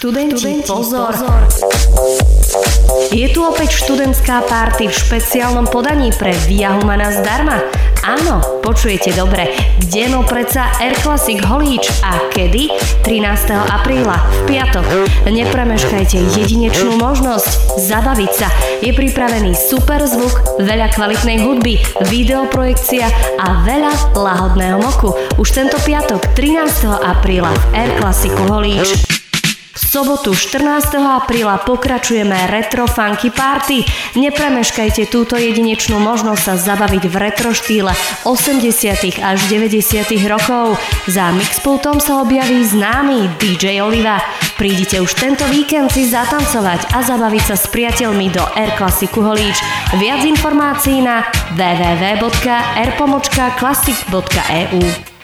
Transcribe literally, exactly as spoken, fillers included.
Študenti, Študenti pozor. pozor! Je tu opäť študentská party v špeciálnom podaní pre Via Humana zdarma? Áno, počujete dobre. Kde no preca Air Classic Holíč a kedy? trinásteho apríla, v piatok. Nepremeškajte jedinečnú možnosť zabaviť sa. Je pripravený super zvuk, veľa kvalitnej hudby, videoprojekcia a veľa lahodného moku. Už tento piatok, trinásteho apríla v Air Classicu Holíč. V sobotu štrnásteho apríla pokračujeme Retro Funky Party. Nepremeškajte túto jedinečnú možnosť sa zabaviť v retro štýle osemdesiatych až deväťdesiatych rokov. Za mixpultom sa objaví známy dý džej Oliva. Prídite už tento víkend si zatancovať a zabaviť sa s priateľmi do Air Classicu Holíč. Viac informácií na w w w bodka r pomočka classic bodka e u.